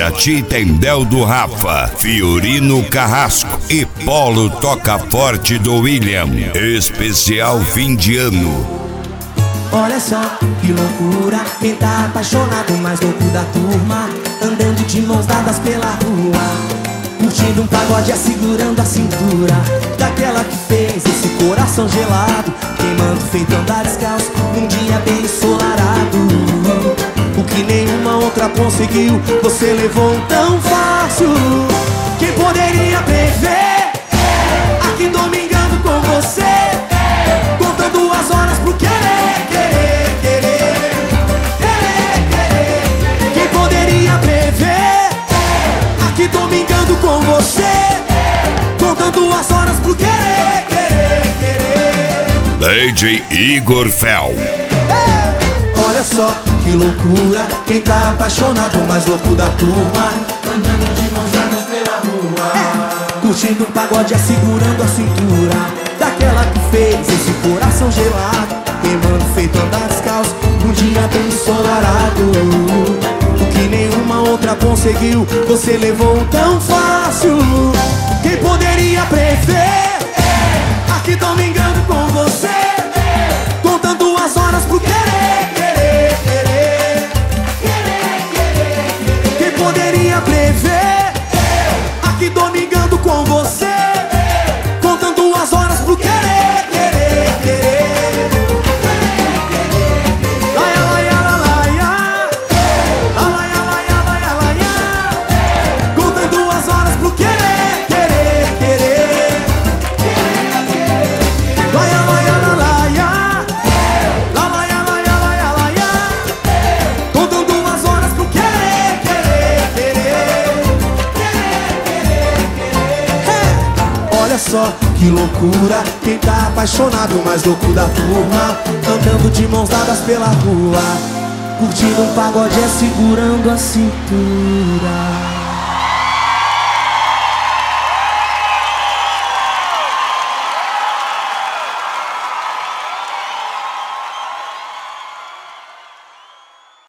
Para ti tem Del do Rafa, Fiorino Carrasco e Polo Toca Forte do William. Especial fim de ano. Olha só que loucura, quem tá apaixonado mais louco da turma, andando de mãos dadas pela rua, curtindo um pagode, segurando a cintura daquela que fez esse coração gelado, queimando feito andar descalço num dia bem ensolarado. O que nenhuma outra conseguiu, você levou tão fácil. Quem poderia prever aqui domingando com você, contando as horas pro querer, querer, querer, querer, querer. Quem poderia prever aqui domingando com você, contando as horas pro querer, querer, querer. DJ Igor Fel. Olha só que loucura, quem tá apaixonado mais louco da turma, andando de mãos dadas pela rua, curtindo um pagode, segurando a cintura daquela que fez esse coração gelado, queimando feito andar descalço num dia bem ensolarado. O que nenhuma outra conseguiu, você levou tão fácil. Quem poderia prever aqui domingando com você, contando as horas pro querer, querer, querer, querer, querer. Quem poderia prever aqui domingando com você, contando as horas pro querer, querer, querer. Laia, laia, laia, laia, laia, laia, laia, contando as horas pro querer, querer, querer. Laia, laia, laia, laia, laia, laia, laia, contando as horas pro querer, querer, querer, querer, querer. Olha só que loucura, quem tá apaixonado mais louco da turma, andando de mãos dadas pela rua, curtindo um pagode, segurando a cintura.